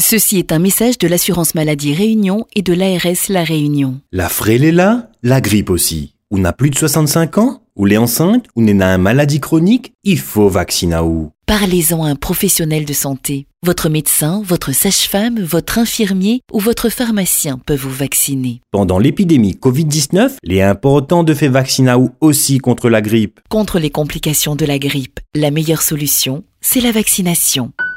Ceci est un message de l'Assurance Maladie Réunion et de l'ARS La Réunion. La frêle est là, la grippe aussi. Ou n'a plus de 65 ans, ou l'est enceinte, ou n'est n'a une maladie chronique, il faut vacciner ou. Parlez-en à un professionnel de santé. Votre médecin, votre sage-femme, votre infirmier ou votre pharmacien peuvent vous vacciner. Pendant l'épidémie Covid-19, il est important de faire vacciner ou aussi contre la grippe. Contre les complications de la grippe, la meilleure solution, c'est la vaccination.